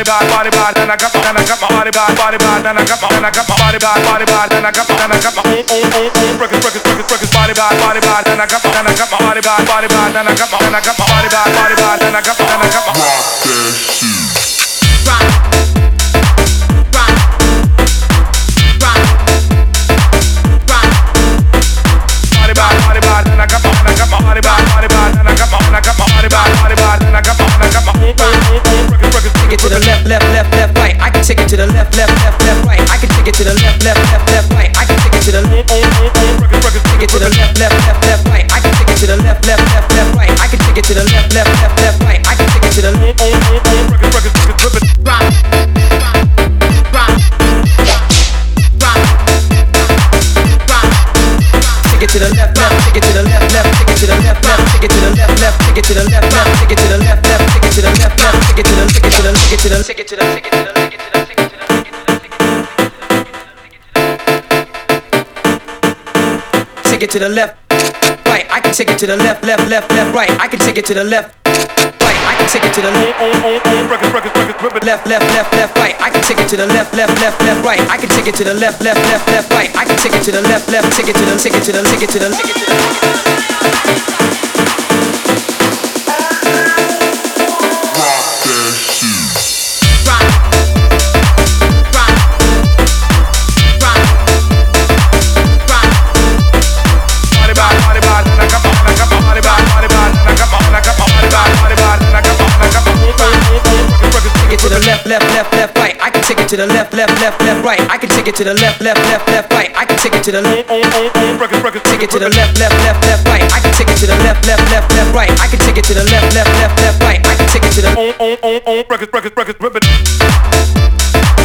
then I got my body bad, then I got my body bad, then I got my records body bad, then I got my body bad, then I got my body bad, then I got my rock that shit. Rock. To the left, right. I can take it to the left, right. I can take it to the left, right. I can take it to the left, take it to the left, right. I can take it to the left, right. I can take it to the left, right. I can take it to the left, rock, rock, rock, rock. Take it to the left, take it to the left, take it to the left, take it to the left, take it to the left, take it to the left, take it to the left, take it to the take it to the take it to the take it to the take it to the take it to the left, right. I can take it to the left, right. I can take it to the left, right. I can take it to the left, right. I can take it to the left, right. I can take it to the left, right. I can take it to the left, take it to the take it to the take it to the take it to the left, right. I can take it to the left, right. I can take it to the left, right. I can take it to the take it to the left, right. I can take it to the left, right. I can take it to the left, right. I can take it to the